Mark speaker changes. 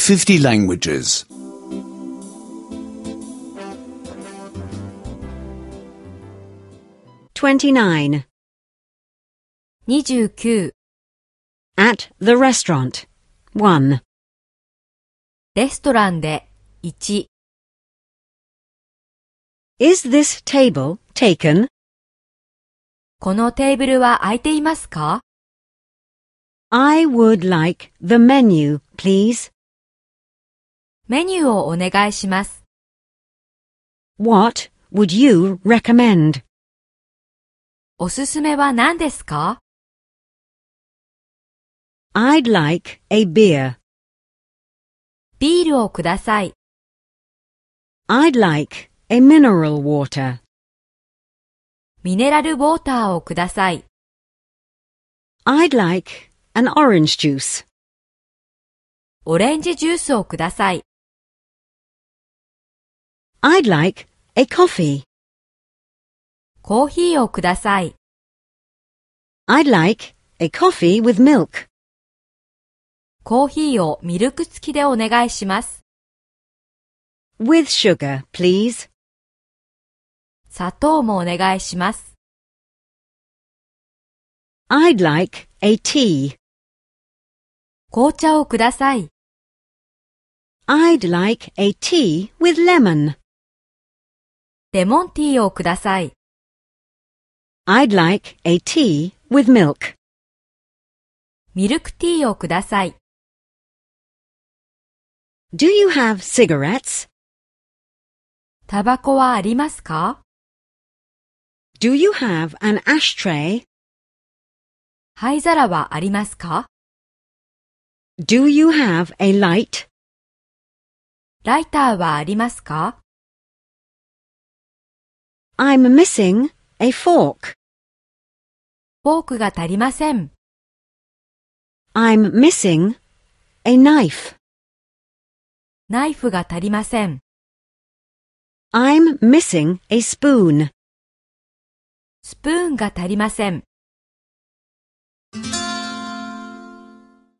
Speaker 1: 50 languages.
Speaker 2: 29.
Speaker 3: 29.
Speaker 2: At the restaurant. 1.
Speaker 3: レストランで1。
Speaker 2: Is this table taken?
Speaker 3: このテーブルは空いていますか？
Speaker 2: I would like the menu, please.
Speaker 3: メニューをお願いします。
Speaker 2: What would you recommend?
Speaker 3: おすすめは何ですか？
Speaker 2: I'd like a beer.
Speaker 3: ビールをください。
Speaker 2: I'd like a mineral water.
Speaker 3: ミネラルウォーターをください。
Speaker 2: I'd like an orange juice.
Speaker 3: オレンジジュースをください。
Speaker 2: I'd like a coffee.
Speaker 3: コーヒーをください。
Speaker 2: I'd like a coffee with milk.
Speaker 3: コーヒーをミルク付きでお願いします。
Speaker 2: With sugar, please.
Speaker 3: 砂糖もお願いします。
Speaker 2: I'd like a tea.
Speaker 3: 紅茶をください。
Speaker 2: I'd like a tea with lemon.
Speaker 3: レモンティーをください。
Speaker 2: I'd like a tea with milk.
Speaker 3: ミルクティーをください。
Speaker 2: Do you have cigarettes?
Speaker 3: タバコはありますか？
Speaker 2: Do you have an ashtray?
Speaker 3: 灰皿はありますか？
Speaker 2: Do you have a light?
Speaker 3: ライターはありますか？
Speaker 2: I'm missing a fork.
Speaker 3: フォークが足りません。
Speaker 2: I'm missing a knife.
Speaker 3: ナイフが足りません。
Speaker 2: I'm missing a spoon.
Speaker 3: スプーンが足りません。